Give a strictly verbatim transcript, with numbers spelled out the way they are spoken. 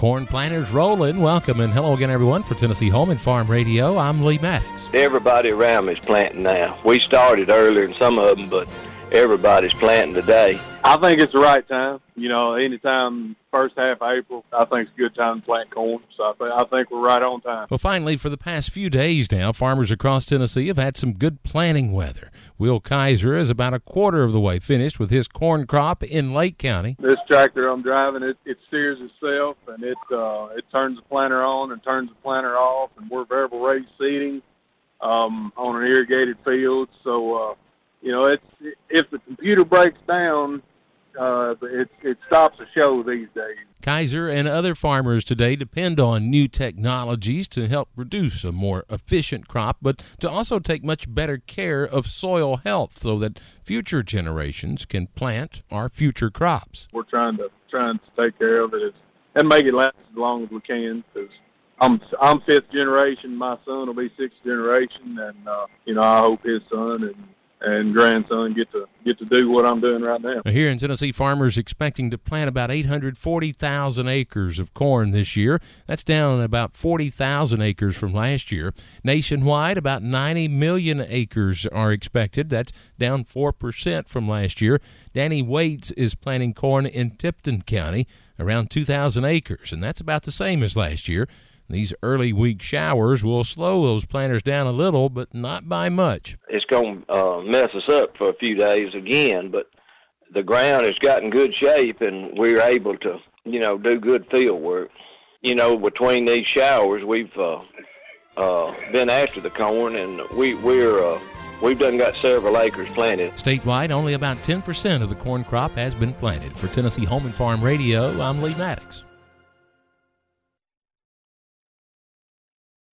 Corn planters rolling. Welcome and hello again, everyone, for Tennessee Home and Farm Radio. I'm Lee Maddox. Everybody around me is planting now. We started earlier than some of them, but everybody's planting today. I think it's the right time. You know, anytime first half of April, I think it's a good time to plant corn. So I, th- I think we're right on time. Well, finally, for the past few days now, farmers across Tennessee have had some good planting weather. Will Kaiser is about a quarter of the way finished with his corn crop in Lake County. This tractor I'm driving, it, it steers itself, and it uh, it turns the planter on and turns the planter off, and we're variable rate seeding um, on an irrigated field. So, uh, you know, it's if the computer breaks down, uh, it, it stops the show these days. Kaiser and other farmers today depend on new technologies to help produce a more efficient crop, but to also take much better care of soil health so that future generations can plant our future crops. We're trying to trying to take care of it and make it last as long as we can, because I'm I'm fifth generation. My son will be sixth generation, and uh, you know I hope his son and. and grandson get to get to do what I'm doing right now. Here in Tennessee, farmers expecting to plant about eight hundred forty thousand acres of corn this year. That's down about forty thousand acres from last year. Nationwide, about ninety million acres are expected. That's down four percent from last year. Danny Waits is planting corn in Tipton County, around two thousand acres, and that's about the same as last year. These early week showers will slow those planters down a little, but not by much. It's going to uh, mess us up for a few days again, but the ground has gotten good shape, and we're able to, you know, do good field work. You know, between these showers, we've uh, uh, been after the corn, and we, we're uh, we've done got several acres planted. Statewide, only about ten percent of the corn crop has been planted. For Tennessee Home and Farm Radio, I'm Lee Maddox.